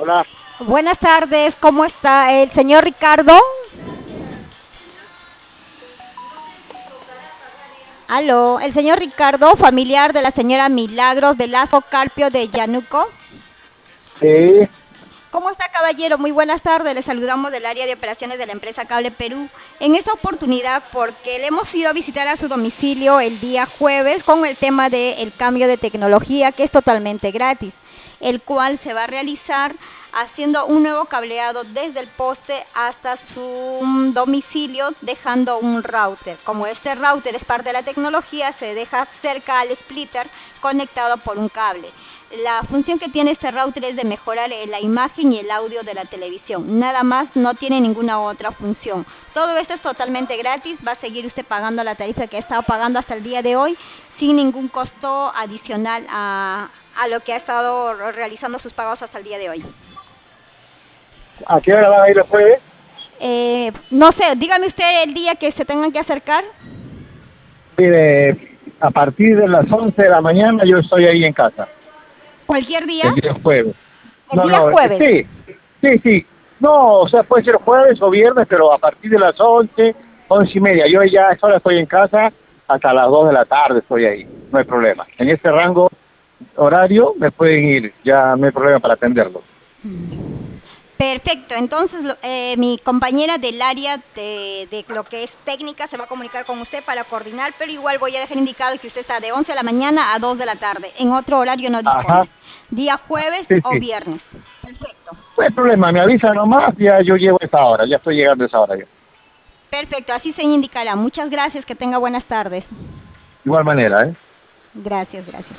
Hola, Buenas tardes, ¿cómo está el señor Ricardo? Aló, el señor Ricardo, familiar de la señora Milagros Velasco Carpio de Yanuco. sí, ¿Cómo está, caballero? Muy buenas tardes. Le saludamos del área de operaciones de la empresa Cable Perú. En esta oportunidad, porque le hemos ido a visitar a su domicilio el día jueves con el tema del cambio de tecnología, que es totalmente gratis, el cual se va a realizar haciendo un nuevo cableado desde el poste hasta su domicilio, dejando un router. Como este router es parte de la tecnología, se deja cerca al splitter conectado por un cable. La función que tiene este router es de mejorar la imagen y el audio de la televisión. Nada más, no tiene ninguna otra función. Todo esto es totalmente gratis. Va a seguir usted pagando la tarifa que ha estado pagando hasta el día de hoy sin ningún costo adicional a lo que ha estado realizando sus pagos hasta el día de hoy. ¿a qué hora van a ir los jueves? No sé, dígame usted el día que se tengan que acercar. Mire, a partir de las 11 de la mañana yo estoy ahí en casa, Cualquier día. el día jueves. El No, día no, jueves. sí, sí, sí. No, o sea, puede ser jueves o viernes, pero a partir de las 11, 11 y media. Yo ya a esa hora estoy en casa, hasta las 2 de la tarde estoy ahí, no hay problema. En este rango horario me pueden ir, ya no hay problema para atenderlo. Perfecto, entonces mi compañera del área de lo que es técnica se va a comunicar con usted para coordinar, pero igual voy a dejar indicado que usted está de 11 de la mañana a 2 de la tarde. En otro horario no Ajá, dispone. Día jueves sí, o sí. viernes. Perfecto. No hay problema, me avisa nomás, ya yo llego a esa hora, ya estoy llegando a esa hora yo. Perfecto, así se indicará. Muchas gracias, que tenga buenas tardes. Igual manera, ¿eh? Gracias, gracias.